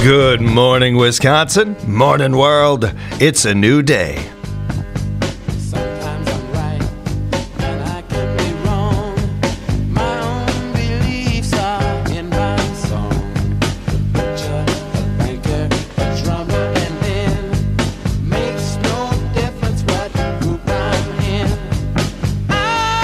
Good morning, Wisconsin. Morning, world. It's a new day. Sometimes I'm right, and I can be wrong. My own beliefs are in my song. A butcher, a banker, a drummer, and then makes no difference what group I'm in. I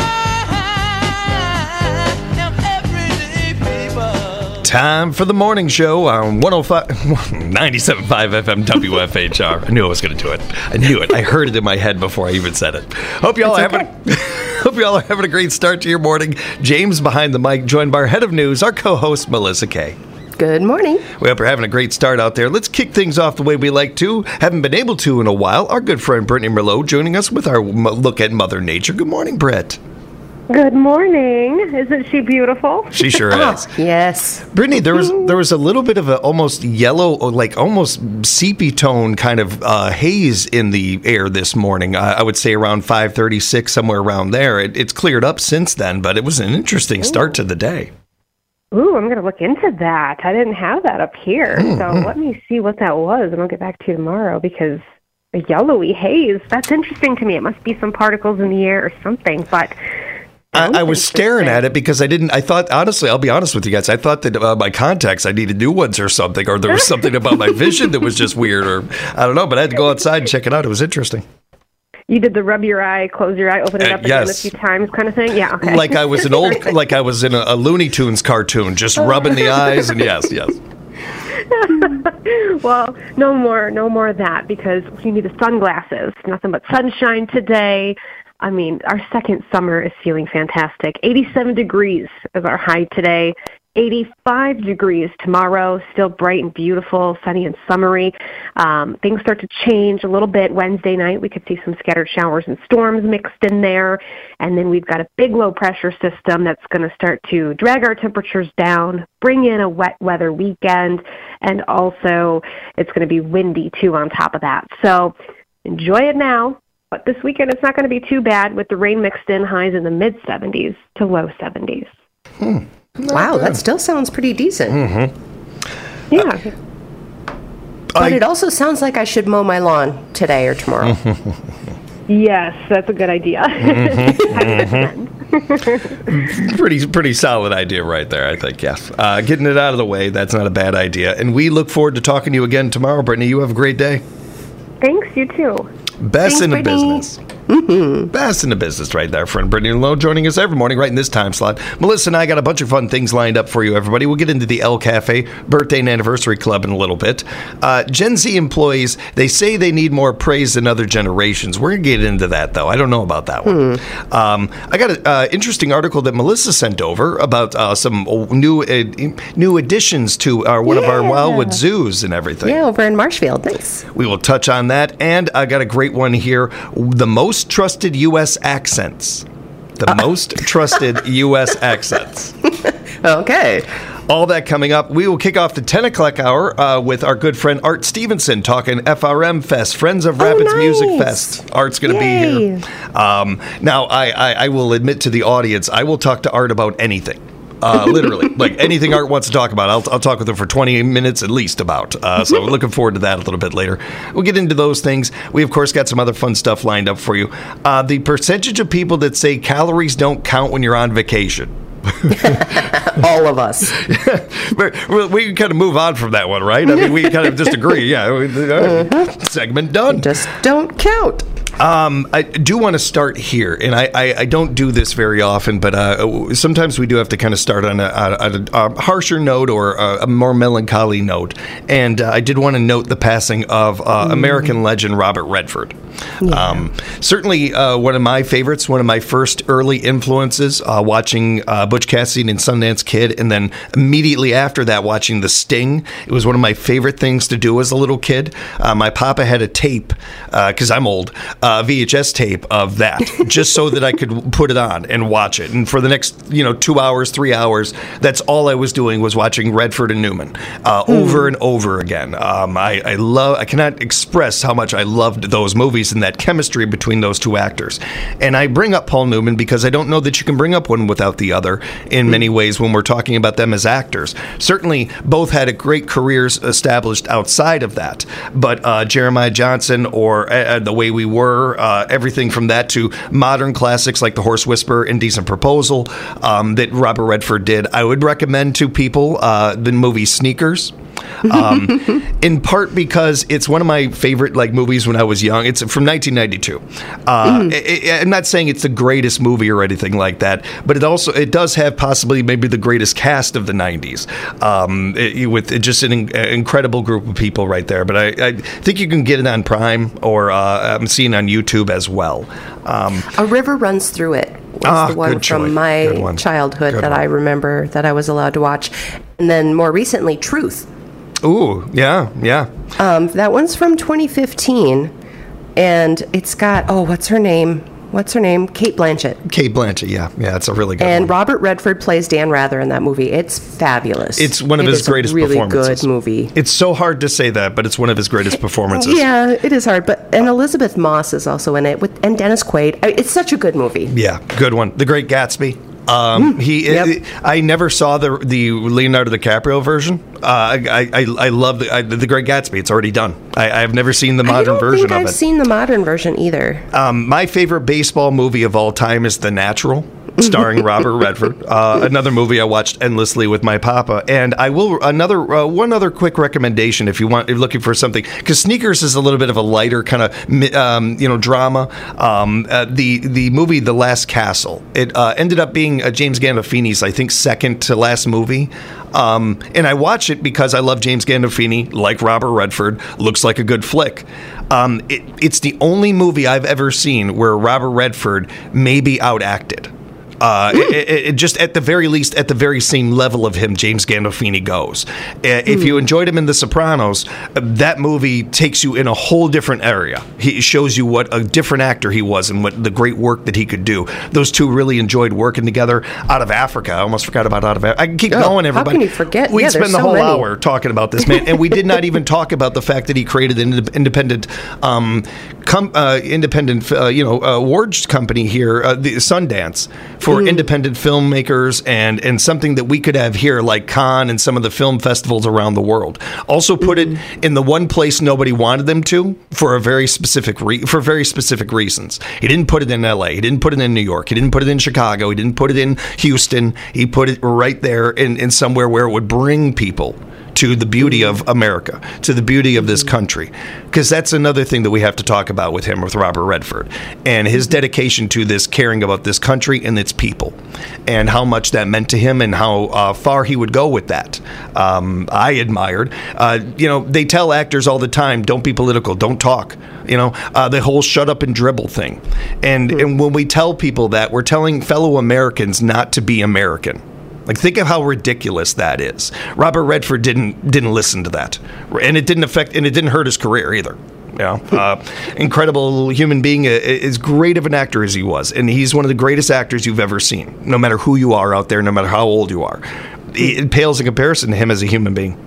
am everyday people. Time for the morning show on 97.5 FM WFHR. I knew I was going to do it. I knew it. I heard it in my head before I even said it. Hope y'all are having a great start to your morning. James behind the mic, joined by our head of news, our co-host Melissa Kay. Good morning. We hope you're having a great start out there. Let's kick things off the way we like to. Haven't been able to in a while. Our good friend Brittany Merlot joining us with our look at Mother Nature. Good morning, Britt. Good morning. Isn't she beautiful? She sure is. Yes. Brittany, there was a little bit of a almost yellow, like almost seepy tone kind of haze in the air this morning. I would say around 5:36, somewhere around there. It's cleared up since then, but it was an interesting start to the day. Ooh, I'm going to look into that. I didn't have that up here. So let me see what that was, and I'll get back to you tomorrow because a yellowy haze, that's interesting to me. It must be some particles in the air or something, but... I was staring at it because I thought, honestly, I'll be honest with you guys, I thought that my contacts, I needed new ones or something, or there was something about my vision that was just weird, or I don't know, but I had to go outside and check it out. It was interesting. You did the rub your eye, close your eye, open it up again a few times kind of thing? Yeah, okay. Like I was in a Looney Tunes cartoon, just rubbing the eyes, and yes. Well, no more of that, because you need the sunglasses. Nothing but sunshine today. I mean, our second summer is feeling fantastic. 87 degrees is our high today. 85 degrees tomorrow, still bright and beautiful, sunny and summery. Things start to change a little bit. Wednesday night, we could see some scattered showers and storms mixed in there. And then we've got a big low-pressure system that's going to start to drag our temperatures down, bring in a wet weather weekend, and also it's going to be windy, too, on top of that. So enjoy it now. But this weekend, it's not going to be too bad with the rain mixed in, highs in the mid-70s to low 70s. Wow, that still sounds pretty decent. Mm-hmm. Yeah. But it also sounds like I should mow my lawn today or tomorrow. Yes, that's a good idea. Pretty solid idea right there, I think, yes. Getting it out of the way, that's not a bad idea. And we look forward to talking to you again tomorrow, Brittany. You have a great day. Thanks, you too. Best Thanks, in the Brittany. business. Best in the business right there, friend Brittany Lowe joining us every morning right in this time slot. Melissa and I got a bunch of fun things lined up for you, everybody. We'll get into the El Cafe Birthday and Anniversary Club in a little bit. Gen Z employees, they say they need more praise than other generations. We're going to get into that, though. I don't know about that one. I got an interesting article that Melissa sent over about some new additions to one of our Wildwood zoos and everything. Yeah, over in Marshfield. Nice. We will touch on that. And I got a great one here. The most trusted U.S. accents. The most trusted U.S. accents. Okay. All that coming up. We will kick off the 10 o'clock hour with our good friend Art Stevenson talking FRM Fest, Friends of Rapids nice. Music Fest. Art's going to be here. Now, I will admit to the audience, I will talk to Art about anything. Literally, like anything Art wants to talk about, I'll talk with him for 20 minutes at least about. So we're looking forward to that a little bit later. We'll get into those things. We, of course, got some other fun stuff lined up for you. The percentage of people that say calories don't count when you're on vacation. All of us. We can kind of move on from that one, right? I mean, we kind of disagree. Yeah. Segment done. Just don't count. I do want to start here, and I don't do this very often, but sometimes we do have to kind of start on a harsher note or a more melancholy note. And I did want to note the passing of American legend Robert Redford. Yeah. Certainly one of my favorites, one of my first early influences, watching Butch Cassidy and Sundance Kid, and then immediately after that watching The Sting. It was one of my favorite things to do as a little kid. My papa had a tape, because I'm old, VHS tape of that, just so that I could put it on and watch it. And for the next 2 hours, 3 hours, that's all I was doing was watching Redford and Newman over and over again. I cannot express how much I loved those movies. personalities and that chemistry between those two actors. And I bring up Paul Newman because I don't know that you can bring up one without the other in many ways when we're talking about them as actors. Certainly, both had a great careers established outside of that. But Jeremiah Johnson or The Way We Were, everything from that to modern classics like The Horse Whisperer, Indecent Proposal that Robert Redford did, I would recommend to people the movie Sneakers. In part because it's one of my favorite movies when I was young. It's from 1992. I'm not saying it's the greatest movie or anything like that, but it does have possibly maybe the greatest cast of the 90s, with just an incredible group of people right there. But I think you can get it on Prime, or I'm seeing on YouTube as well. A River Runs Through It was the one from my childhood that I remember that I was allowed to watch. And then more recently, Truth. Ooh, yeah. That one's from 2015, and it's got, what's her name? Kate Blanchett. Kate Blanchett, yeah, it's a really good one. And Robert Redford plays Dan Rather in that movie. It's fabulous. It's one of his greatest performances. Really good movie. It's so hard to say that, but it's one of his greatest performances. Yeah, it is hard. And Elizabeth Moss is also in it, and Dennis Quaid. It's such a good movie. Yeah, good one. The Great Gatsby. I never saw the Leonardo DiCaprio version. I love the Great Gatsby. It's already done. I've never seen the modern version of it. I don't think I've seen the modern version either. My favorite baseball movie of all time is The Natural, starring Robert Redford. Another movie I watched endlessly with my papa. And I will one other quick recommendation if you're looking for something, because Sneakers is a little bit of a lighter kind of drama. The movie The Last Castle. It ended up being James Gandolfini's, I think, second to last movie. And I watch it because I love James Gandolfini, like Robert Redford. Looks like a good flick. It's the only movie I've ever seen where Robert Redford may be outacted. It just at the very least, at the very same level of him, James Gandolfini goes. If you enjoyed him in The Sopranos, that movie takes you in a whole different area. He shows you what a different actor he was and what the great work that he could do. Those two really enjoyed working together. Out of Africa, I almost forgot about Out of Africa. I can keep going, everybody. How can you forget? We'd spend the whole hour talking about this man, and we did not even talk about the fact that he created an independent awards company here, the Sundance, for independent filmmakers and something that we could have here like Cannes and some of the film festivals around the world. Also put it in the one place nobody wanted them to for very specific reasons. He didn't put it in LA. He didn't put it in New York. He didn't put it in Chicago. He didn't put it in Houston. He put it right there in somewhere where it would bring people to the beauty of America, to the beauty of this country. Because that's another thing that we have to talk about with Robert Redford, and his dedication to this, caring about this country and its people, and how much that meant to him and how far he would go with that. I admired. They tell actors all the time, don't be political, don't talk. The whole shut up and dribble thing. And when we tell people that, we're telling fellow Americans not to be American. Think of how ridiculous that is. Robert Redford didn't listen to that, and it didn't hurt his career either. Incredible human being, as great of an actor as he was, and he's one of the greatest actors you've ever seen. No matter who you are out there, no matter how old you are, it pales in comparison to him as a human being.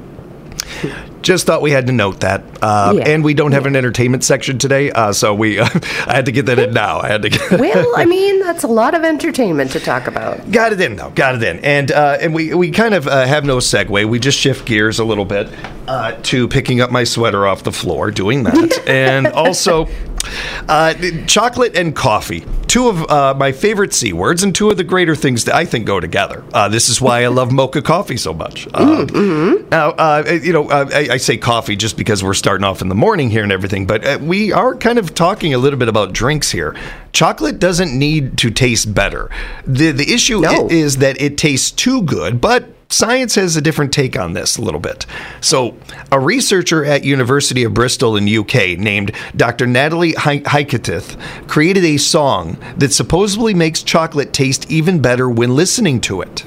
Just thought we had to note that. And we don't have an entertainment section today, so I had to get that in now. Well, I mean, that's a lot of entertainment to talk about. Got it in, though. Got it in. And we kind of have no segue. We just shift gears a little bit to picking up my sweater off the floor, doing that. And also, chocolate and coffee. Two of my favorite C words and two of the greater things that I think go together. This is why I love mocha coffee so much. Now, I say coffee just because we're starting off in the morning here and everything, but we are kind of talking a little bit about drinks here. Chocolate doesn't need to taste better. The issue is that it tastes too good, but science has a different take on this a little bit. So, a researcher at University of Bristol in UK named Dr. Natalie Hyketith created a song that supposedly makes chocolate taste even better when listening to it.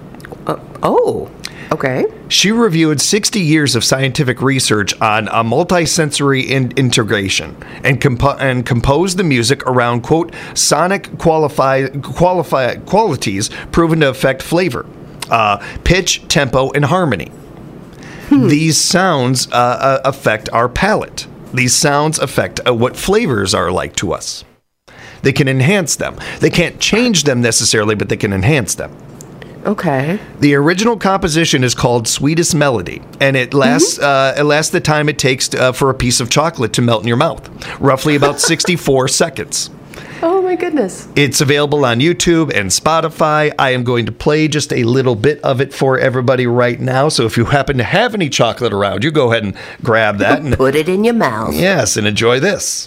Okay. She reviewed 60 years of scientific research on a multisensory integration and composed the music around, quote, sonic qualities proven to affect flavor, pitch, tempo, and harmony. These sounds affect our palate. These sounds affect what flavors are like to us. They can enhance them. They can't change them necessarily, but they can enhance them. Okay. The original composition is called Sweetest Melody, and it lasts the time it takes for a piece of chocolate to melt in your mouth, roughly about 64 seconds. Oh my goodness. It's available on YouTube and Spotify. I am going to play just a little bit of it for everybody right now, so if you happen to have any chocolate around you, go ahead and grab that. And put it in your mouth. Yes, and enjoy this.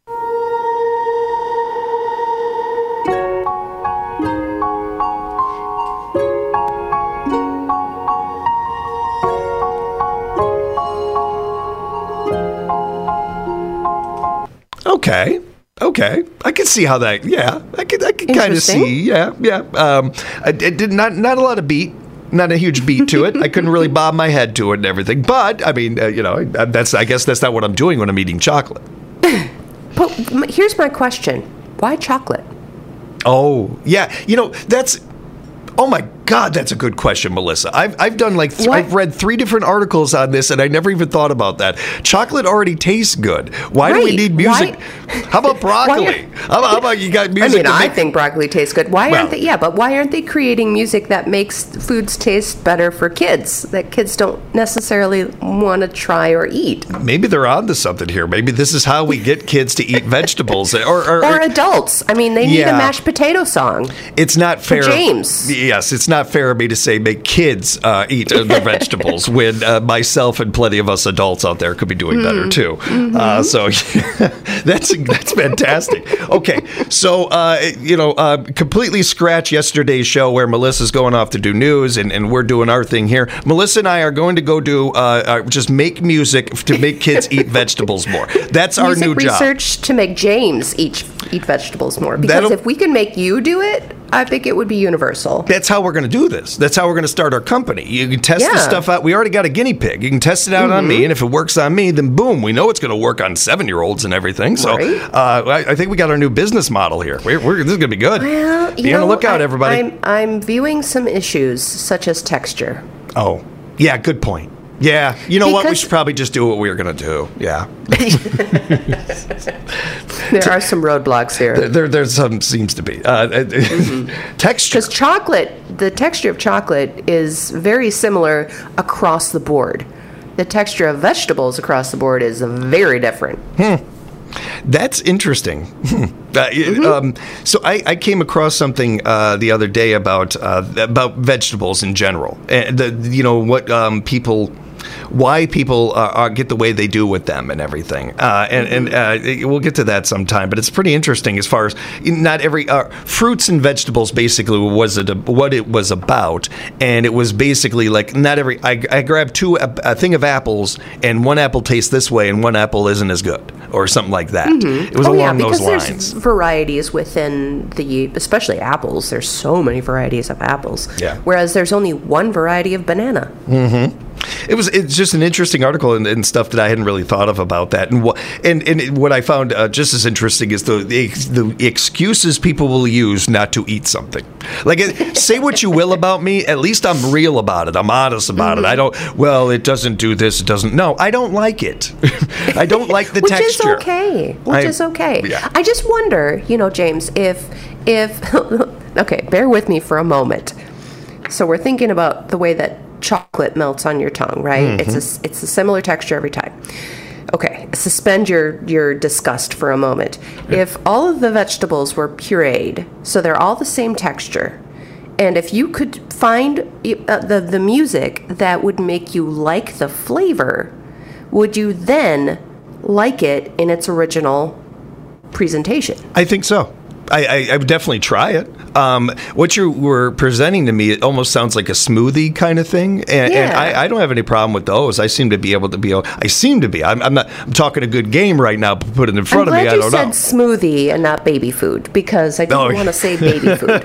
Okay. I can see how that. Yeah, I can kind of see. Yeah. I did not a lot of beat, not a huge beat to it. I couldn't really bob my head to it and everything. But I mean, I guess that's not what I'm doing when I'm eating chocolate. But here's my question: why chocolate? Oh, yeah. That's. Oh my God, that's a good question, Melissa. I've done I've read 3 different articles on this, and I never even thought about that. Chocolate already tastes good. Why do we need music? How about broccoli? How about you got music? I think broccoli tastes good. Why aren't they? Yeah, but why aren't they creating music that makes foods taste better for kids that kids don't necessarily want to try or eat? Maybe they're onto something here. Maybe this is how we get kids to eat vegetables or adults. I mean, they need a mashed potato song. It's not fair, for James. Yes, it's not fair of me to say make kids eat the vegetables when myself and plenty of us adults out there could be doing better too. So that's fantastic. Okay, so completely scratch yesterday's show where Melissa's going off to do news and we're doing our thing here. Melissa and I are going to go do just make music to make kids eat vegetables more. That's our new job. Research to make James eat vegetables more. Because if we can make you do it, I think it would be universal. That's how we're going to do this. That's how we're going to start our company. You can test the stuff out. We already got a guinea pig. You can test it out on me, and if it works on me, then boom, we know it's going to work on 7-year-olds and everything. So I think we got our new business model here. This is going to be good. Well, be on the lookout, everybody. I'm viewing some issues, such as texture. Oh, yeah, good point. Yeah, what? We should probably just do what we were going to do. Yeah. There are some roadblocks here. There's some, seems to be. Texture. Because the texture of chocolate is very similar across the board. The texture of vegetables across the board is very different. That's interesting. So I came across something the other day about vegetables in general, and why people get the way they do with them and everything. And we'll get to that sometime, but it's pretty interesting as far as not every fruits and vegetables basically was what it was about. And it was basically like not every, I grabbed a thing of apples and one apple tastes this way and one apple isn't as good or something like that. It was along those lines. There's varieties within especially apples. There's so many varieties of apples. Yeah. Whereas there's only one variety of banana. It's just an interesting article and stuff that I hadn't really thought of about that. And what I found just as interesting is the excuses people will use not to eat something. Like, say what you will about me, at least I'm real about it. I'm honest about it. I don't, it doesn't do this, it doesn't. No, I don't like it. I don't like the texture. Which is okay. Yeah. I just wonder, James, if okay, bear with me for a moment. So we're thinking about the way that chocolate melts on your tongue, right? It's a similar texture every time. Okay, suspend your disgust for a moment. If all of the vegetables were pureed, so they're all the same texture, and if you could find the music that would make you like the flavor, would you then like it in its original presentation? I think so. I would definitely try it. What you were presenting to me, it almost sounds like a smoothie kind of thing, and I don't have any problem with those. I seem to be able to be. I seem to be. I'm talking a good game right now. Put it in front of me. I don't know. You said smoothie and not baby food because I didn't want to say baby food.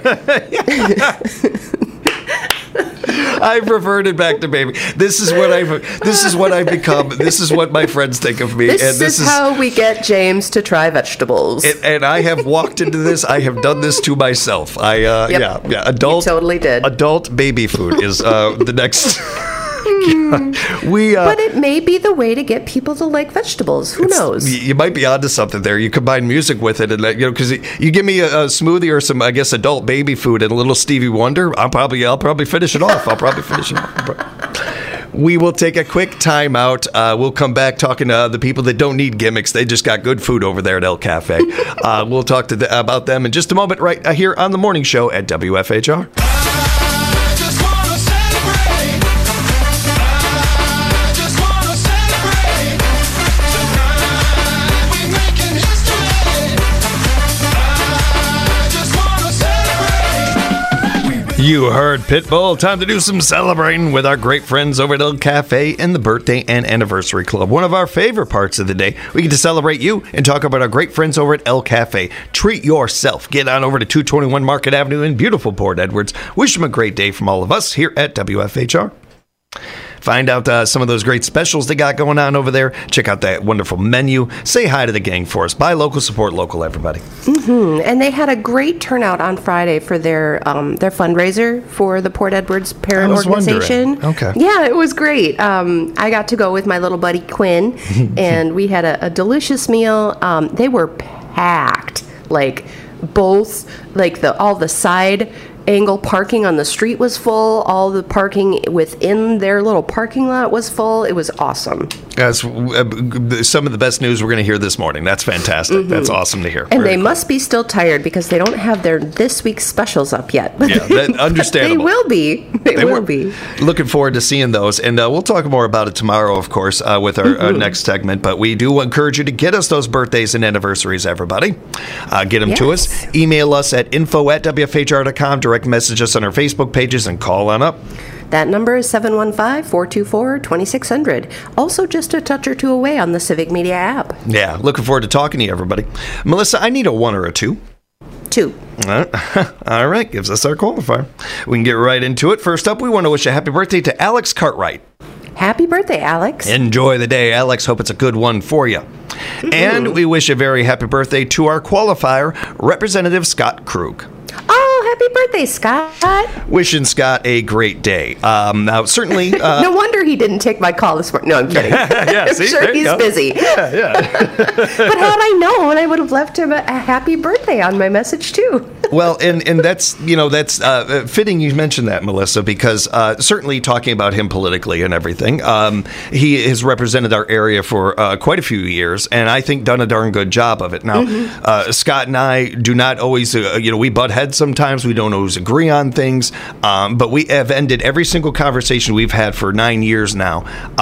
I've reverted back to baby. This is what I've become. This is what my friends think of me. This is how we get James to try vegetables. And I have walked into this. I have done this to myself. Adult. You totally did. Adult baby food is the next. But it may be the way to get people to like vegetables. Who knows? You might be onto something there. You combine music with it, and because you give me a smoothie or some, I guess, adult baby food and a little Stevie Wonder, I'll probably finish it off. We will take a quick time out. We'll come back talking to the people that don't need gimmicks. They just got good food over there at El Cafe. We'll talk about them in just a moment right here on the morning show at WFHR. You heard Pitbull. Time to do some celebrating with our great friends over at El Cafe and the Birthday and Anniversary Club. One of our favorite parts of the day. We get to celebrate you and talk about our great friends over at El Cafe. Treat yourself. Get on over to 221 Market Avenue in beautiful Port Edwards. Wish them a great day from all of us here at WFHR. Find out some of those great specials they got going on over there. Check out that wonderful menu. Say hi to the gang for us. Buy local, support local, everybody. Mm-hmm. And they had a great turnout on Friday for their fundraiser for the Port Edwards Parent Organization. Wondering. Okay. Yeah, it was great. I got to go with my little buddy Quinn, and we had a delicious meal. They were packed, like all the side angle parking on the street was full. All the parking within their little parking lot was full. It was awesome. That's some of the best news we're going to hear this morning. That's fantastic. Mm-hmm. That's awesome to hear. And they must be still tired because they don't have their this week's specials up yet. Yeah, understandable. They will be. They will be. Looking forward to seeing those. And we'll talk more about it tomorrow, of course, with our next segment. But we do encourage you to get us those birthdays and anniversaries, everybody. Get them to us. Email us at info@wfhr.com. Direct message us on our Facebook pages and call on up. That number is 715-424-2600. Also just a touch or two away on the Civic Media app. Yeah, looking forward to talking to you, everybody. Melissa, I need a 1 or a 2. 2. All right, gives us our qualifier. We can get right into it. First up, we want to wish a happy birthday to Alex Cartwright. Happy birthday, Alex. Enjoy the day, Alex. Hope it's a good one for you. Mm-hmm. And we wish a very happy birthday to our qualifier, Representative Scott Krug. Oh, happy birthday, Scott. Wishing Scott a great day. Now, certainly... no wonder he didn't take my call this morning. No, I'm kidding. Yeah, I'm sure he's busy. Yeah. But had I known, I would have left him a happy birthday on my message, too. Well, and that's fitting you mentioned that, Melissa, because certainly talking about him politically and everything, he has represented our area for quite a few years, and I think done a darn good job of it. Now, Scott and I do not always, we butt heads sometimes. We don't always agree on things, but we have ended every single conversation we've had for 9 years now,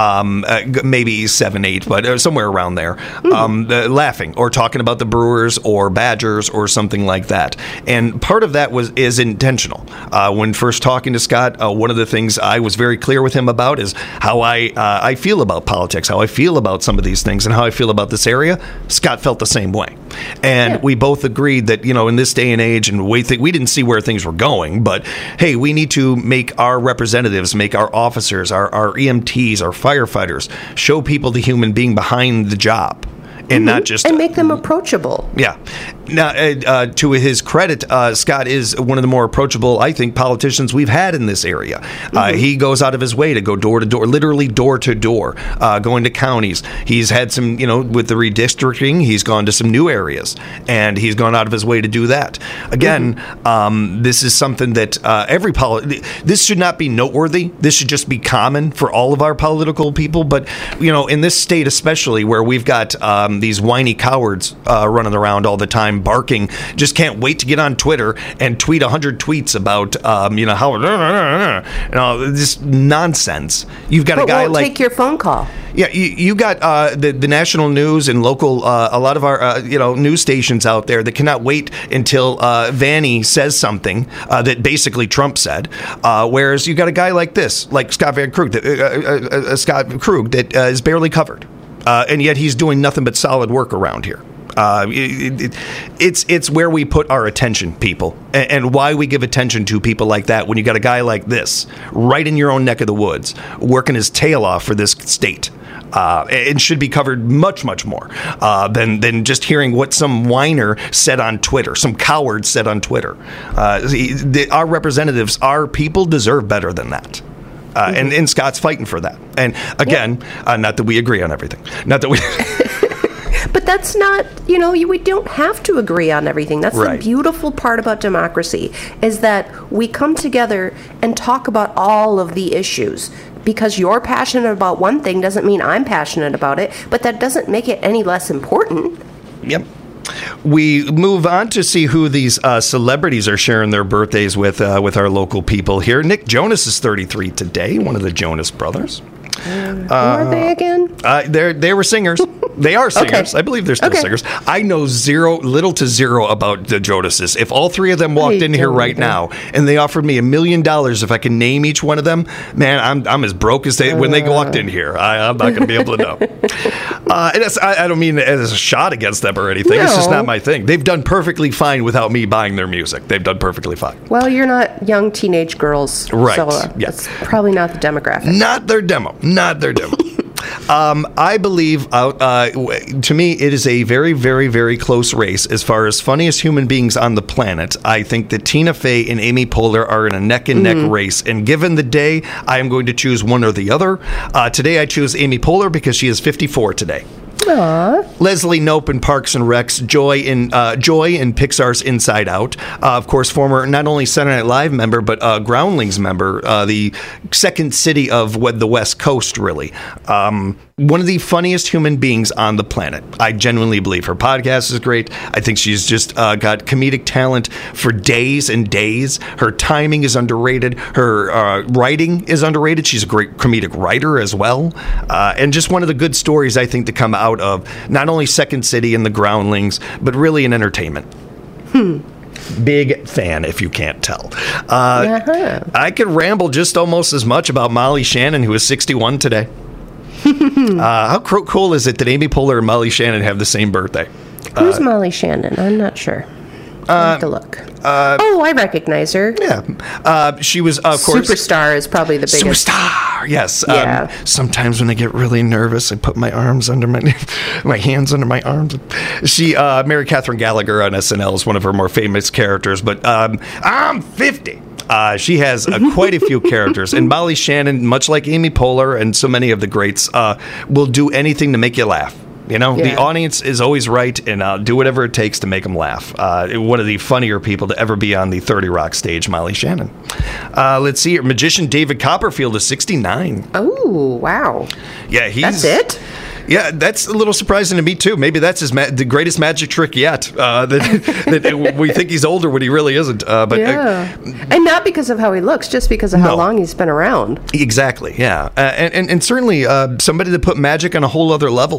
maybe 7, 8, but somewhere around there, laughing or talking about the Brewers or Badgers or something like that. And part of that is intentional. When first talking to Scott, one of the things I was very clear with him about is how I feel about politics, how I feel about some of these things, and how I feel about this area. Scott felt the same way. And we both agreed that, in this day and age, and we didn't see where things were going, but hey, we need to make our representatives, make our officers, our EMTs, our firefighters, show people the human being behind the job. And not just... And make them approachable. Yeah. Now, to his credit, Scott is one of the more approachable, I think, politicians we've had in this area. He goes out of his way to go door to door, literally door to door, going to counties. He's had some, with the redistricting, he's gone to some new areas, and he's gone out of his way to do that. Again, this is something that this should not be noteworthy. This should just be common for all of our political people. But, in this state especially, where we've got these whiny cowards running around all the time, barking, just can't wait to get on Twitter and tweet 100 tweets about, how this nonsense. You've got a guy won't take your phone call. Yeah, you got the national news and local, a lot of our news stations out there that cannot wait until Vanny says something that basically Trump said. Whereas you got a guy like this, like Scott Krug, that is barely covered. And yet he's doing nothing but solid work around here. It's where we put our attention, people, and why we give attention to people like that when you got a guy like this right in your own neck of the woods working his tail off for this state. It should be covered much, much more than just hearing what some whiner said on Twitter, some coward said on Twitter. Our representatives, our people deserve better than that. And Scott's fighting for that. And again, not that we agree on everything. Not that we... But that's not, we don't have to agree on everything. That's Right. the beautiful part about democracy, is that we come together and talk about all of the issues. Because you're passionate about one thing doesn't mean I'm passionate about it, but that doesn't make it any less important. Yep. We move on to see who these celebrities are sharing their birthdays with our local people here. Nick Jonas is 33 today, one of the Jonas Brothers. Who are they again? They were singers. They are singers. Okay. I believe they're still Okay. singers. I know little to zero about the Jonases. If all three of them walked in here don't right either. now and they offered me $1 million if I can name each one of them, man, I'm as broke as when they walked in here. I'm not going to be able to know. And I don't mean it as a shot against them or anything. It's just No. not my thing. They've done perfectly fine without me buying their music. They've done perfectly fine. Well, you're not young teenage girls. Right, So yeah. that's probably not the demographic. Not their demo. Not their demo. I believe, to me, it is a very, very, very close race as far as funniest human beings on the planet. I think that Tina Fey and Amy Poehler are in a neck-and-neck race. And given the day, I am going to choose one or the other. Today, I choose Amy Poehler because she is 54 today. Leslie Knope in Parks and Recs, Joy in Pixar's Inside Out. Of course, former not only Saturday Night Live member, but Groundlings member, the second city of the West Coast, really. One of the funniest human beings on the planet. I genuinely believe her podcast is great. I think she's just got comedic talent for days and days. Her timing is underrated. Her writing is underrated. She's a great comedic writer as well. And just one of the good stories, I think, to come out of not only Second City and the Groundlings, but really in entertainment. Big fan, if you can't tell. I could ramble just almost as much about Molly Shannon, who is 61 today. How cool is it that Amy Poehler and Molly Shannon have the same birthday? Who's Molly Shannon? I'm not sure. I have to look. I recognize her. Yeah. She was, of course... Superstar is probably the biggest. Superstar, yes. Yeah. Sometimes when I get really nervous, I put my arms under my hands under my arms. She, Mary Catherine Gallagher on SNL is one of her more famous characters, but I'm 50. She has quite a few characters, and Molly Shannon, much like Amy Poehler and so many of the greats, will do anything to make you laugh. The audience is always right, and I'll do whatever it takes to make them laugh. One of the funnier people to ever be on the 30 Rock stage, Molly Shannon. Let's see here. Magician David Copperfield is 69. Oh, wow. Yeah, That's it? Yeah, that's a little surprising to me, too. Maybe that's the greatest magic trick yet. That we think he's older when he really isn't. And not because of how he looks, just because of how long he's been around. Exactly, yeah. And certainly somebody that put magic on a whole other level.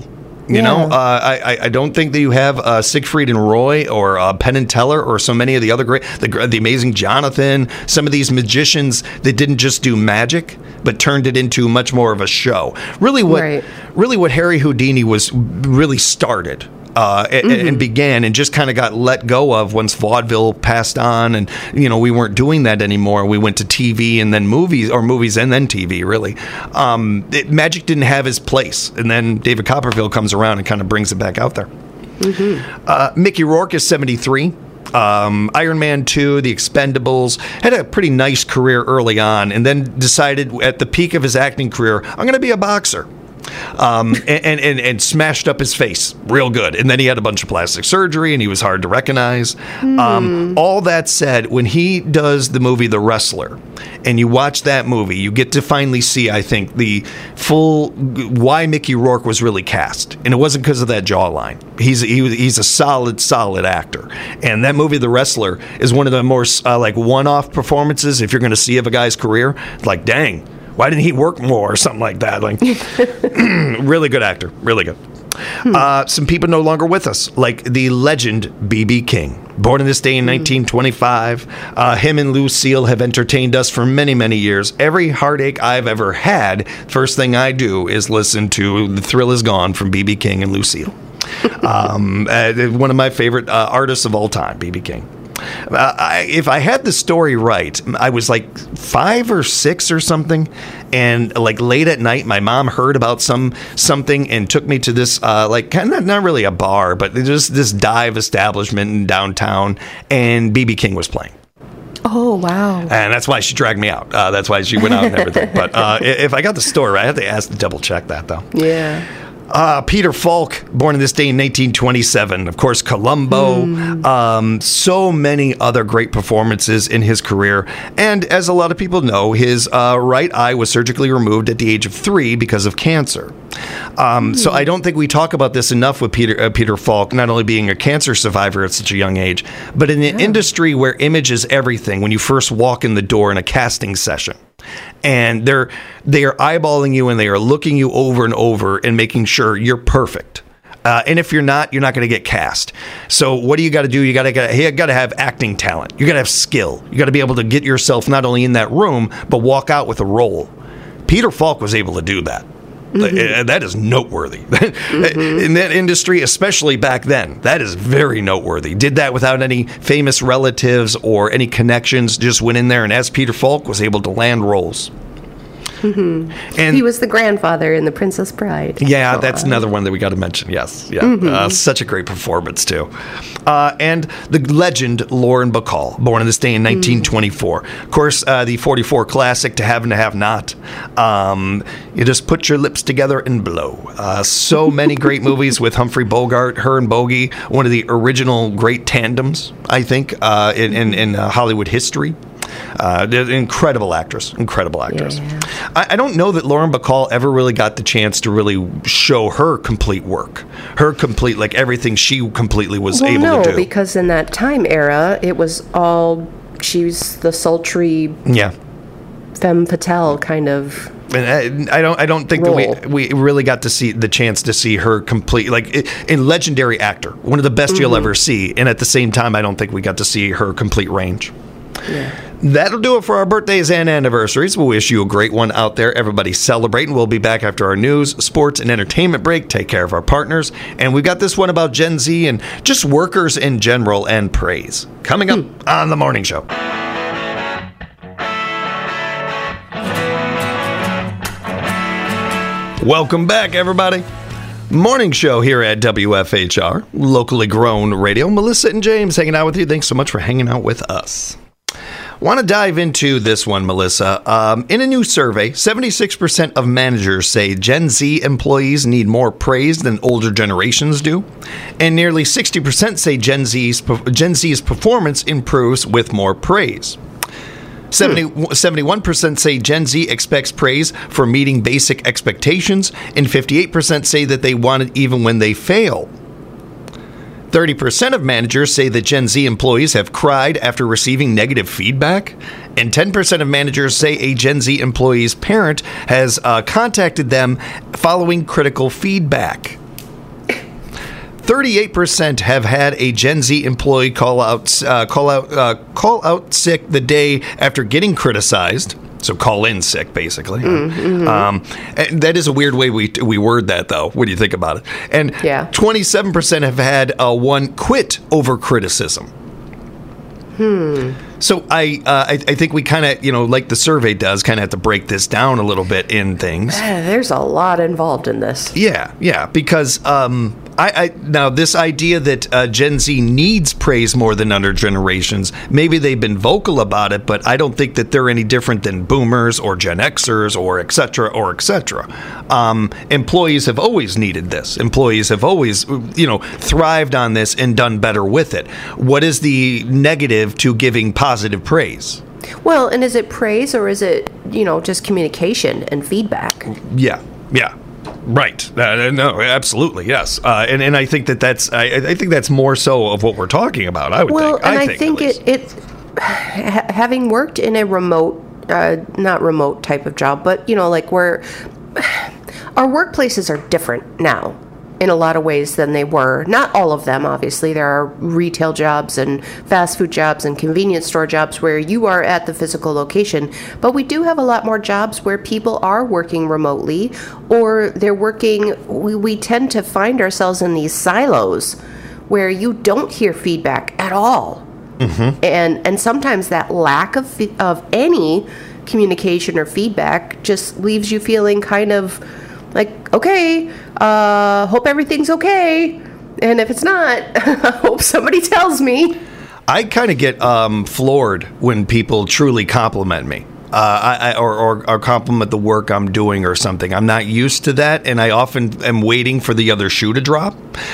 I don't think that you have Siegfried and Roy or Penn and Teller or so many of the other the amazing Jonathan, some of these magicians that didn't just do magic, but turned it into much more of a show. Really what Harry Houdini was really started. And began and just kind of got let go of once vaudeville passed on, and we weren't doing that anymore. We went to TV and then movies and then TV. Really, magic didn't have his place, and then David Copperfield comes around and kind of brings it back out there. Mickey Rourke is 73. Iron Man 2, The Expendables, had a pretty nice career early on, and then decided at the peak of his acting career, I'm going to be a boxer. And smashed up his face real good. And then he had a bunch of plastic surgery and he was hard to recognize. All that said, when he does the movie The Wrestler and you watch that movie, you get to finally see, I think, the full why Mickey Rourke was really cast. And it wasn't because of that jawline. He's a solid actor. And that movie, The Wrestler, is one of the more one-off performances if you're going to see of a guy's career. Like, dang. Why didn't he work more or something like that? Really good actor. Really good. Some people no longer with us, like the legend B.B. King. Born in this day in 1925. Him and Lucille have entertained us for many, many years. Every heartache I've ever had, first thing I do is listen to The Thrill Is Gone from B.B. King and Lucille. One of my favorite artists of all time, B.B. King. If I had the story right, I was like 5 or 6 or something, and late at night, my mom heard about something and took me to this not really a bar, but just this dive establishment in downtown, and B.B. King was playing. Oh, wow. And that's why she dragged me out. That's why she went out and everything. But if I got the story right, I have to ask to double check that, though. Yeah. Peter Falk, born in this day in 1927. Of course, Columbo. So many other great performances in his career. And as a lot of people know, his right eye was surgically removed at the age of 3 because of cancer. So I don't think we talk about this enough with Peter Falk, not only being a cancer survivor at such a young age, but in an industry where image is everything when you first walk in the door in a casting session. And they are eyeballing you and they are looking you over and over and making sure you're perfect. And if you're not going to get cast. So what do you got to do? You got to have acting talent. You got to have skill. You got to be able to get yourself not only in that room, but walk out with a role. Peter Falk was able to do that. That is noteworthy. In that industry, especially back then, that is very noteworthy. Did that without any famous relatives or any connections, just went in there and as Peter Falk was able to land roles. And He was the grandfather in The Princess Bride. yeah, that's another one that we got to mention. Yes, yeah, such a great performance too. And the legend Lauren Bacall, born in this day in 1924. Of course, the '44 classic "To Have and to Have Not." You just put your lips together and blow. So many great movies with Humphrey Bogart, her and Bogey, one of the original great tandems, I think, in Hollywood history. Incredible actress. Yeah. I don't know that Lauren Bacall ever really got the chance to really show her complete work. Her complete, like everything she completely was able to do. Because in that time era, it was all, she's the sultry femme fatale kind of. And I don't think that we really got to see the chance to see her complete, like in legendary actor, one of the best you'll ever see. And at the same time, I don't think we got to see her complete range. Yeah. That'll do it for our birthdays and anniversaries. We'll wish you a great one out there. Everybody celebrating. We'll be back after our news, sports, and entertainment break. Take care of our partners. And we got this one about Gen Z and just workers in general and praise. Coming up on The Morning Show. Welcome back, everybody. Morning show here at WFHR, locally grown radio. Melissa and James hanging out with you. Thanks so much for hanging out with us. Want to dive into this one, Melissa. In a new survey, 76% of managers say Gen Z employees need more praise than older generations do. And nearly 60% say Gen Z's performance improves with more praise. 71% say Gen Z expects praise for meeting basic expectations, and 58% say that they want it even when they fail. 30% of managers say that Gen Z employees have cried after receiving negative feedback, and 10% of managers say a Gen Z employee's parent has contacted them following critical feedback. 38% have had a Gen Z employee call out sick the day after getting criticized. So call in sick, basically. And that is a weird way we word that, though, when you think about it. And 27% have had one quit over criticism. So I think we kind of, like the survey does, kind of have to break this down a little bit in things. There's a lot involved in this. Yeah, because now this idea that Gen Z needs praise more than other generations, maybe they've been vocal about it, but I don't think that they're any different than boomers or Gen Xers or et cetera, or et cetera. Employees have always needed this. Employees have always, thrived on this and done better with it. What is the negative to giving positive praise? Well, and is it praise or is it, just communication and feedback? Yeah. Right. No, absolutely. Yes. And I think that's I think that's more so of what we're talking about. I would think. Well, and I think it having worked in a remote, not remote type of job, but like where our workplaces are different now in a lot of ways than they were. Not all of them, obviously. There are retail jobs and fast food jobs and convenience store jobs where you are at the physical location. But we do have a lot more jobs where people are working remotely or they're working, we tend to find ourselves in these silos where you don't hear feedback at all. And sometimes that lack of any communication or feedback just leaves you feeling kind of like, okay, hope everything's okay. And if it's not, I hope somebody tells me. I kind of get floored when people truly compliment me. Or compliment the work I'm doing or something. I'm not used to that, and I often am waiting for the other shoe to drop.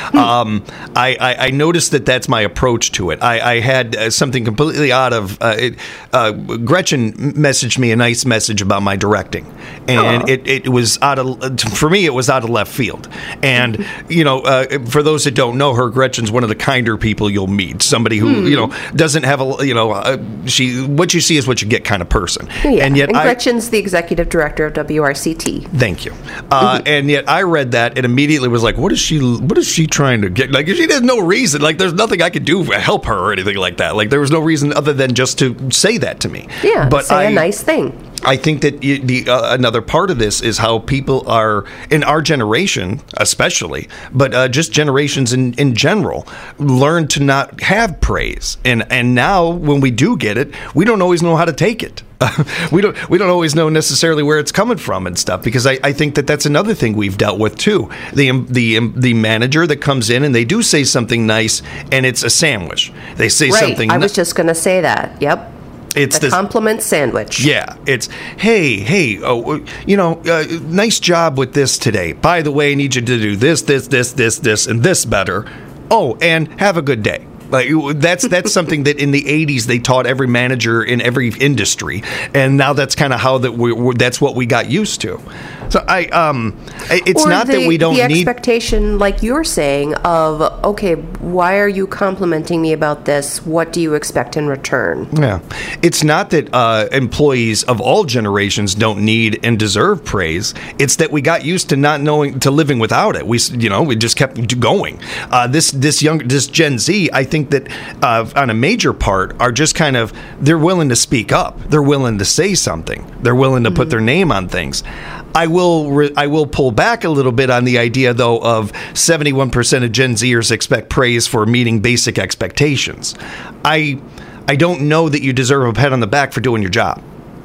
I noticed that that's my approach to it. I had something completely out of Gretchen messaged me a nice message about my directing, and it was for me it was out of left field. And for those that don't know her, Gretchen's one of the kinder people you'll meet. Somebody who doesn't have what you see is what you get kind of person. Yeah. And yet, Gretchen's the executive director of WRCT. Thank you. And yet, I read that and immediately was like, "What is she trying to get?" Like, she has no reason. Like, there's nothing I could do to help her or anything like that. Like, there was no reason other than just to say that to me. Yeah, but say a nice thing. I think that another part of this is how people are in our generation, especially, but just generations in general, learn to not have praise. And now, when we do get it, we don't always know how to take it. We don't always know necessarily where it's coming from and stuff, because I think that that's another thing we've dealt with too. The manager that comes in and they do say something nice, and it's a sandwich. They say something. I was just going to say that. Yep. It's the compliment sandwich. Yeah, it's hey, nice job with this today. By the way, I need you to do this, and this better. Oh, and have a good day. Like, that's something that in the 80s they taught every manager in every industry, and now that's kind of how that's what we got used to. So it's not that we don't need the expectation, like you're saying, of okay, why are you complimenting me about this? What do you expect in return? Yeah, it's not that employees of all generations don't need and deserve praise. It's that we got used to not knowing to living without it. We just kept going. This Gen Z, I think that on a major part are just kind of, they're willing to speak up. They're willing to say something. They're willing to put their name on things. I will pull back a little bit on the idea, though, of 71% of Gen Zers expect praise for meeting basic expectations. I don't know that you deserve a pat on the back for doing your job.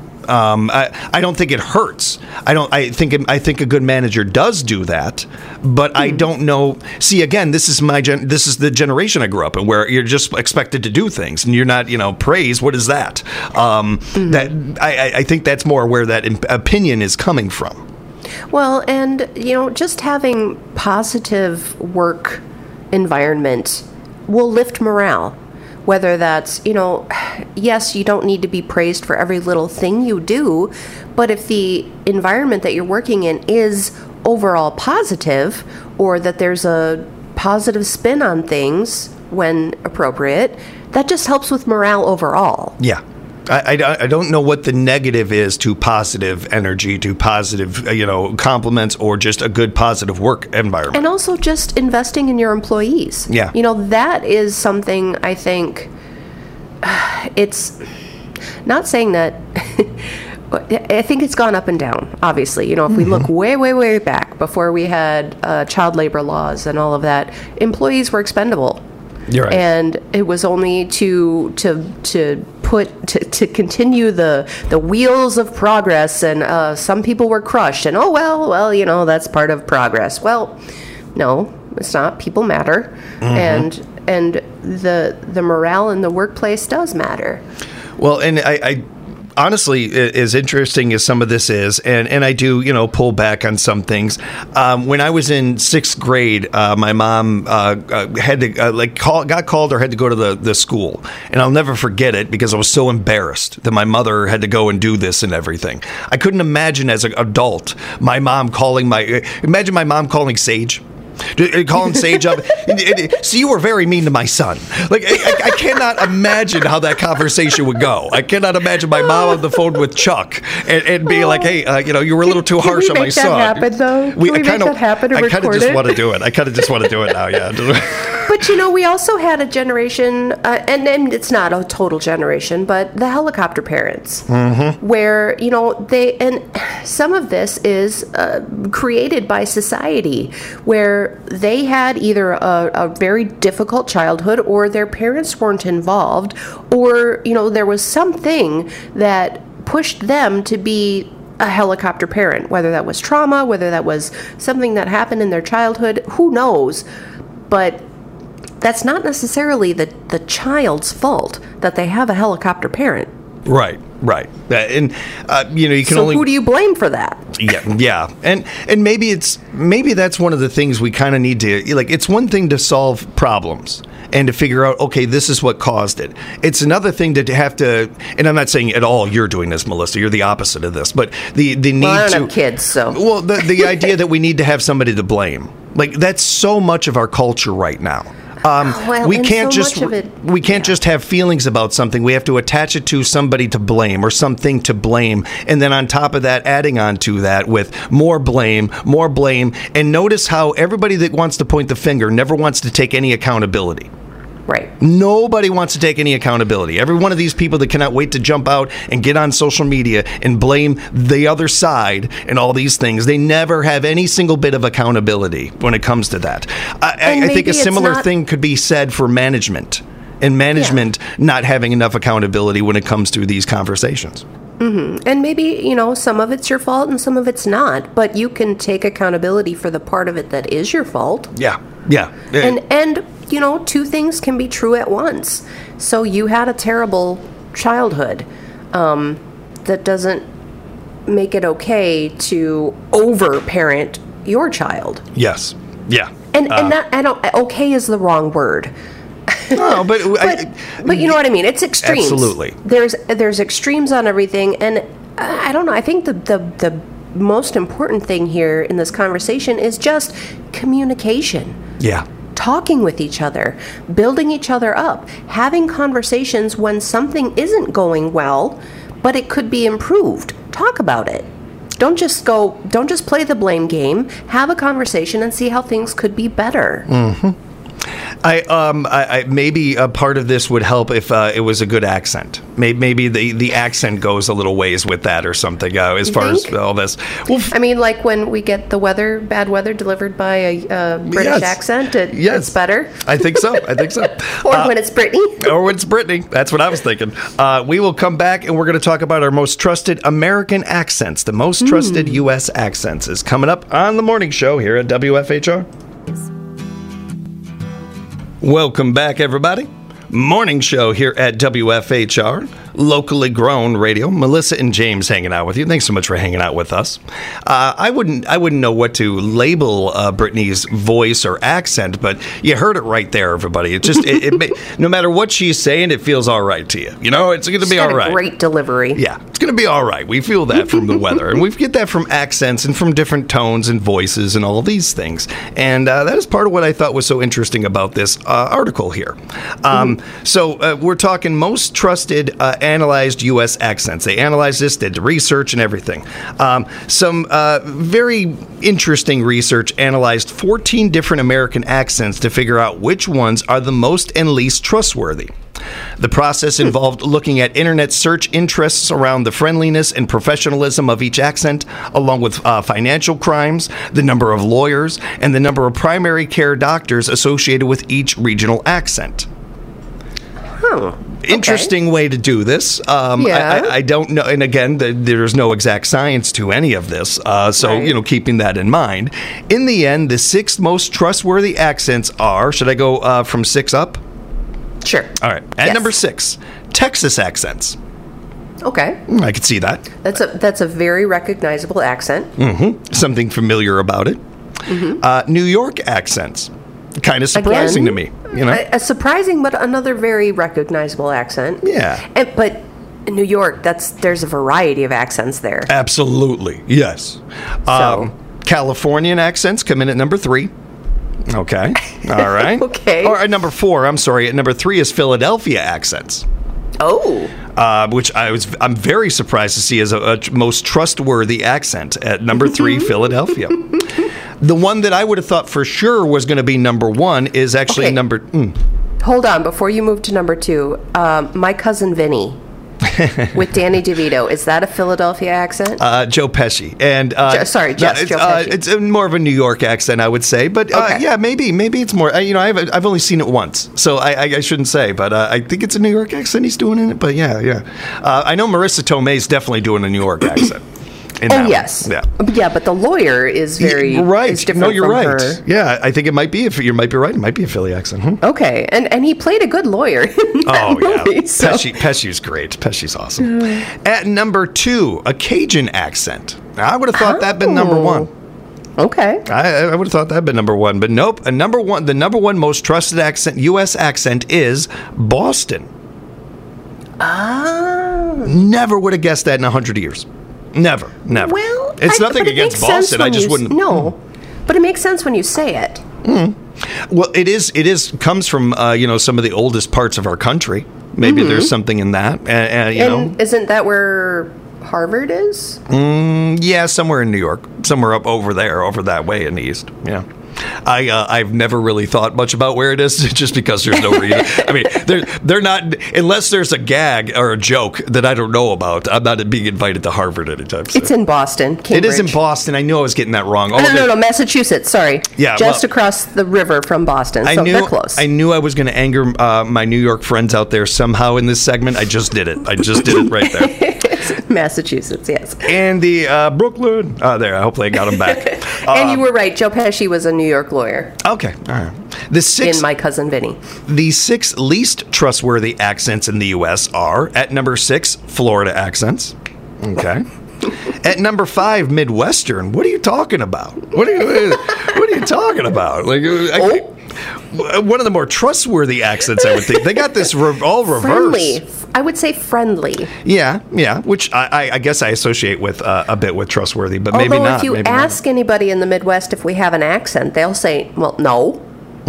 I don't think it hurts. I think a good manager does do that, but I don't know. See, again, this is the generation I grew up in, where you're just expected to do things, and you're not, praise. What is that? That I think that's more where that opinion is coming from. Well, and just having positive work environment will lift morale. Whether that's, yes, you don't need to be praised for every little thing you do, but if the environment that you're working in is overall positive, or that there's a positive spin on things when appropriate, that just helps with morale overall. Yeah. I don't know what the negative is to positive energy, to positive, compliments, or just a good positive work environment. And also just investing in your employees. Yeah. That is something I think, it's not saying that, I think it's gone up and down, obviously. If we look way, way, way back before we had child labor laws and all of that, employees were expendable. You're right. And it was only to continue the wheels of progress, and some people were crushed, and that's part of progress. Well, no, it's not. People matter, and the morale in the workplace does matter. Well, and I honestly, as interesting as some of this is, and I do, pull back on some things. When I was in 6th grade, my mom had to got called or had to go to the school, and I'll never forget it because I was so embarrassed that my mother had to go and do this and everything. I couldn't imagine as an adult my mom calling Sage. Calling Sage up. So you were very mean to my son. Like, I cannot imagine how that conversation would go. I cannot imagine my mom on the phone with Chuck and be like, "Hey, you were a little too harsh on my son." Can we make that happen, though? Can we make that happen and record it? I kind of just want to do it. I kind of just want to do it now, yeah. But, we also had a generation, and it's not a total generation, but the helicopter parents, where, some of this is created by society, where they had either a very difficult childhood, or their parents weren't involved, or, there was something that pushed them to be a helicopter parent, whether that was trauma, whether that was something that happened in their childhood, who knows. But that's not necessarily the child's fault that they have a helicopter parent. Right. And you can So only who do you blame for that? Yeah. And maybe that's one of the things we kind of need to, like, it's one thing to solve problems and to figure out, okay, this is what caused it. It's another thing to have to, and I'm not saying at all you're doing this, Melissa, you're the opposite of this, but the need Well, I don't to have kids, so. Well, the idea that we need to have somebody to blame. Like, that's so much of our culture right now. Well, we and can't so just much of it- we can't just have feelings about something. We have to attach it to somebody to blame or something to blame, and then on top of that, adding on to that with more blame. And notice how everybody that wants to point the finger never wants to take any accountability. Right. Nobody wants to take any accountability. Every one of these people that cannot wait to jump out and get on social media and blame the other side and all these things, they never have any single bit of accountability when it comes to that. I think maybe a it's similar not- thing could be said for management, and management not having enough accountability when it comes to these conversations. And maybe, some of it's your fault and some of it's not, but you can take accountability for the part of it that is your fault. Yeah. And two things can be true at once. So you had a terrible childhood. That doesn't make it okay to over-parent your child. Yes. Yeah. And okay is the wrong word. No, but But you know what I mean? It's extremes. Absolutely. There's extremes on everything, and I don't know. I think the most important thing here in this conversation is just communication. Yeah. Talking with each other, building each other up, having conversations when something isn't going well, but it could be improved. Talk about it. Don't just play the blame game. Have a conversation and see how things could be better. I maybe a part of this would help if it was a good accent. Maybe the accent goes a little ways with that or something. As far as all this, well, I mean, like when we get the bad weather delivered by a British accent, it's better. I think so. Or when it's Britney. Or when it's Britney. That's what I was thinking. We will come back and we're going to talk about our most trusted American accents. The most trusted U.S. accents is coming up on the morning show here at WFHR. Welcome back, everybody. Morning show here at WFHR, locally grown radio. Melissa and James hanging out with you. Thanks so much for hanging out with us. I wouldn't know what to label Brittany's voice or accent, but you heard it right there, everybody. It just no matter what she's saying, it feels all right to you. It's going to be all right. Great delivery. Yeah, it's going to be all right. We feel that from the weather, and we get that from accents and from different tones and voices and all these things. And that is part of what I thought was so interesting about this article here. So we're talking most trusted analyzed U.S. accents. They analyzed this, did the research and everything. Some very interesting research analyzed 14 different American accents to figure out which ones are the most and least trustworthy. The process involved looking at internet search interests around the friendliness and professionalism of each accent, along with financial crimes, the number of lawyers, and the number of primary care doctors associated with each regional accent. Interesting way to do this. I don't know. And again, there's no exact science to any of this. So, Right. Keeping that in mind. In the end, the 6 most trustworthy accents are, should I go from 6 up? Sure. All right. At Yes. number 6, Texas accents. Okay. I could see that. That's a very recognizable accent. Something familiar about it. New York accents. Kind of surprising to me. A surprising, but another very recognizable accent. Yeah. But in New York, there's a variety of accents there. Absolutely. Yes. Californian accents come in at number 3. Okay. All right. Okay. Or at number 4, I'm sorry. At number 3 is Philadelphia accents. Oh. Which I'm very surprised to see as a most trustworthy accent at number 3, Philadelphia. The one that I would have thought for sure was going to be number 1 is actually Okay. number. Hold on, before you move to number 2, My Cousin Vinny with Danny DeVito. Is that a Philadelphia accent? Joe Pesci and Joe Pesci. it's more of a New York accent, I would say, but Okay. yeah, maybe it's more. I've only seen it once, so I shouldn't say, but I think it's a New York accent he's doing in it. But yeah. I know Marissa Tomei's definitely doing a New York accent. in Oh that yes, one. yeah, but the lawyer is very right. is different No, you're from right. her. Yeah, I think it might be. If you might be right, it might be a Philly accent. Okay, and he played a good lawyer in that Oh yeah, movie. So. Pesci's great. Pesci's awesome. At number 2, a Cajun accent. I would have thought that'd been number 1. Okay. I would have thought that'd been number 1, but nope. The number one most trusted accent, U.S. accent, is Boston. Never would have guessed that in 100 years. Never. Well, It's nothing but it against makes sense Boston. I when just you wouldn't. No, but it makes sense when you say it. Well, it is comes from some of the oldest parts of our country. Maybe there's something in that. And isn't that where Harvard is? Yeah, somewhere in New York, somewhere up over there, over that way in the east. Yeah. I've never really thought much about where it is, just because there's no reason. I mean, they're not, unless there's a gag or a joke that I don't know about. I'm not being invited to Harvard anytime soon. It's in Boston, Cambridge. It is in Boston. I knew I was getting that wrong. No, Massachusetts. Sorry. Yeah, just well, across the river from Boston. So they're close. I knew I was going to anger my New York friends out there somehow in this segment. I just did it. I just did it right there. Massachusetts, yes. And the Brooklyn. There, hopefully I got them back. And you were right. Joe Pesci was a New York lawyer. Okay, all right. In My Cousin Vinny. The 6 least trustworthy accents in the U.S. are, at number 6, Florida accents. Okay. At number 5, Midwestern. What are you talking about? What are you talking about? Like, one of the more trustworthy accents, I would think. They got this all reversed. Friendly. I would say friendly. Yeah, which I guess I associate with a bit with trustworthy, but maybe Although not. if you maybe ask anybody in the Midwest if we have an accent, they'll say, well, no.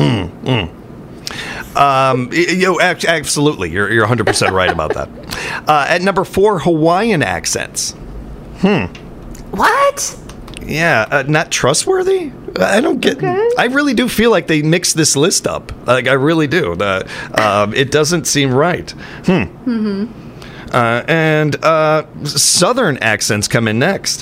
Absolutely. You're 100% right about that. At number 4, Hawaiian accents. What? Yeah, not trustworthy? I don't get. Okay. I really do feel like they mixed this list up. Like, I really do. It doesn't seem right. And Southern accents come in next.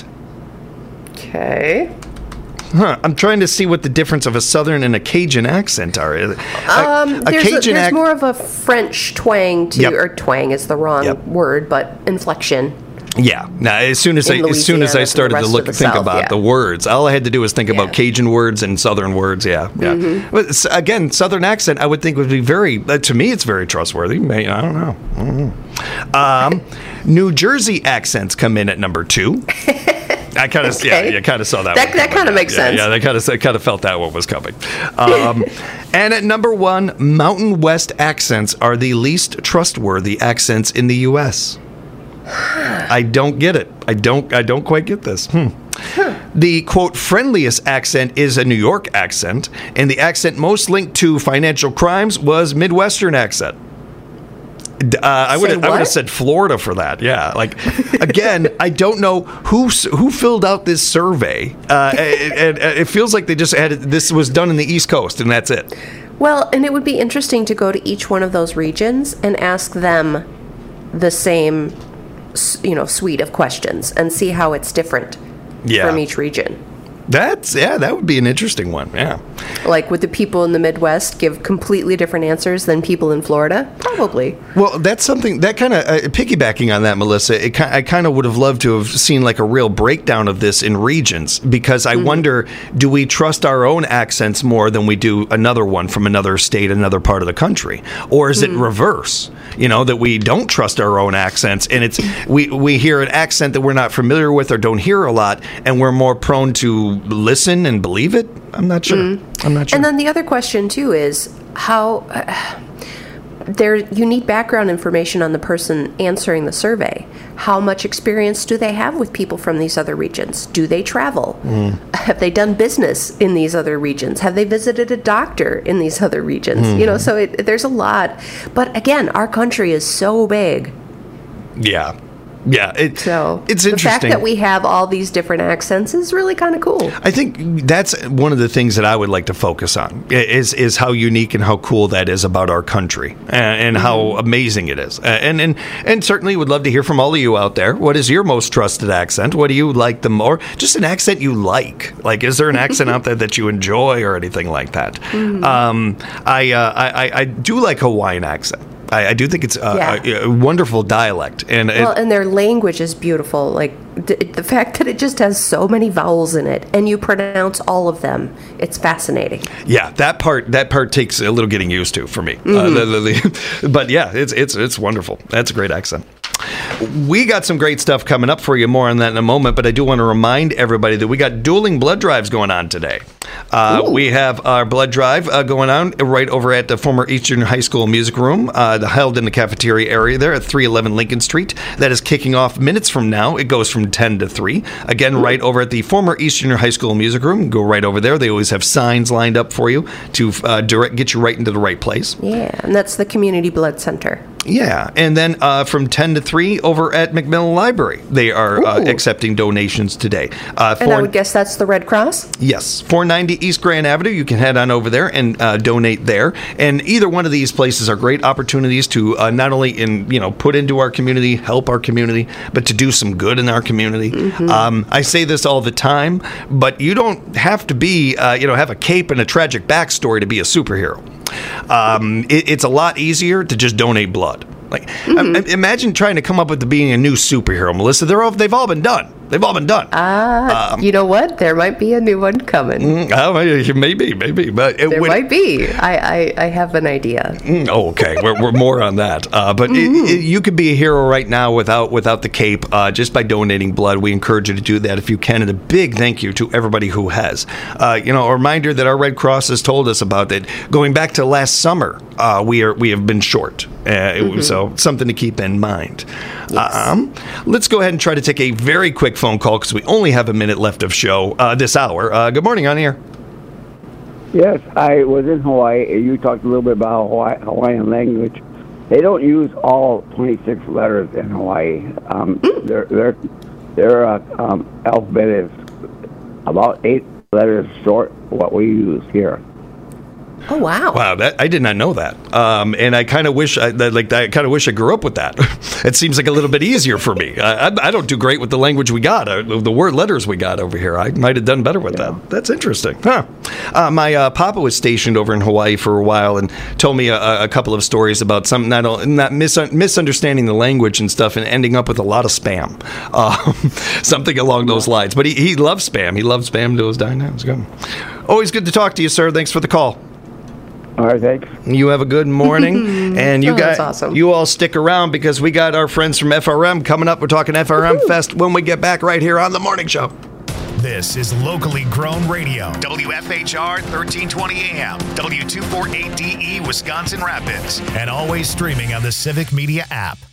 Okay. I'm trying to see what the difference of a Southern and a Cajun accent are. There's more of a French twang to, Yep. or twang is the wrong Yep. word, but inflection. Yeah. Now, as soon as I Louisiana started and to the rest of the think South, about yeah. the words, all I had to do was think about Cajun words and Southern words. Yeah. But again, Southern accent, I would think would be very. To me, it's very trustworthy. I don't know. New Jersey accents come in at number 2. I kind of you kind of saw that. That kind of makes sense. Yeah, I kind of felt that one was coming. And at number 1, Mountain West accents are the least trustworthy accents in the U.S. I don't get it. I don't quite get this. The, quote, friendliest accent is a New York accent, and the accent most linked to financial crimes was Midwestern accent. I would have said Florida for that. Yeah, like again, I don't know who filled out this survey, and it feels like they just had this was done in the East Coast, and that's it. Well, and it would be interesting to go to each one of those regions and ask them the same, suite of questions and see how it's different from each region. That would be an interesting one. Yeah. Like, would the people in the Midwest give completely different answers than people in Florida? Probably. Well, that's something that kind of piggybacking on that, Melissa. I kind of would have loved to have seen like a real breakdown of this in regions, because I wonder, do we trust our own accents more than we do another one from another state, another part of the country, or is it reverse? That we don't trust our own accents, and it's we hear an accent that we're not familiar with or don't hear a lot, and we're more prone to listen and believe it. I'm not sure. I'm not sure. And then the other question too is how you need background information on the person answering the survey. How much experience do they have with people from these other regions? Do they travel? Have they done business in these other regions? Have they visited a doctor in these other regions? So there's a lot. But again, our country is so big. Yeah. Yeah, it's interesting. The fact that we have all these different accents is really kind of cool. I think that's one of the things that I would like to focus on is how unique and how cool that is about our country, and how amazing it is. And certainly would love to hear from all of you out there. What is your most trusted accent? What do you like the more? Just an accent you like. Like, is there an accent out there that you enjoy or anything like that? I do like Hawaiian accent. I do think it's Yeah. a wonderful dialect. And Well, and their language is beautiful. Like the fact that it just has so many vowels in it, and you pronounce all of them, it's fascinating. yeah, that part takes a little getting used to for me. But yeah, it's wonderful. That's a great accent. We got some great stuff coming up for you. More on that in a moment. But I do want to remind everybody that we got dueling blood drives going on today. We have our blood drive going on right over at the former Eastern High School Music Room, held in the cafeteria area there at 311 Lincoln Street. That is kicking off minutes from now. It goes from 10 to 3. Again, right over at the former Eastern High School Music Room. Go right over there. They always have signs lined up for you to get you right into the right place. Yeah, and that's the Community Blood Center. Yeah, and then from 10 to 3 over at McMillan Library, they are accepting donations today. And I would guess that's the Red Cross? Yes, 490 East Grand Avenue. You can head on over there and donate there. And either one of these places are great opportunities to not only put into our community, help our community, but to do some good in our community. I say this all the time, but you don't have to be have a cape and a tragic backstory to be a superhero. It's a lot easier to just donate blood. Like, imagine trying to come up with being a new superhero, Melissa. They've all been done. They've all been done. You know what? There might be a new one coming. Maybe, but There might be. I have an idea. Okay, we're more on that. But you could be a hero right now without the cape, just by donating blood. We encourage you to do that if you can. And a big thank you to everybody who has. A reminder that our Red Cross has told us about that. Going back to last summer, we have been short. So something to keep in mind. Yes. Let's go ahead and try to take a very quick phone call because we only have a minute left of show this hour. Good morning, on here. Yes, I was in Hawaii. You talked a little bit about Hawaiian language. They don't use all 26 letters in Hawaii. Their alphabet is about 8 letters short what we use here. Oh wow! Wow, that I did not know that, and I kind of wish I grew up with that. It seems like a little bit easier for me. I don't do great with the language we got, the word letters we got over here. I might have done better with that. That's interesting, huh? My papa was stationed over in Hawaii for a while and told me a couple of stories about some not misunderstanding the language and stuff and ending up with a lot of spam, something along those lines. But he loves spam. He loves spam till his dying. That was good. Always good to talk to you, sir. Thanks for the call. All right, thanks. You have a good morning, and you that's awesome. You all stick around because we got our friends from FRM coming up. We're talking FRM Fest when we get back right here on the morning show. This is locally grown radio. WFHR 1320 AM, W248DE Wisconsin Rapids, and always streaming on the Civic Media app.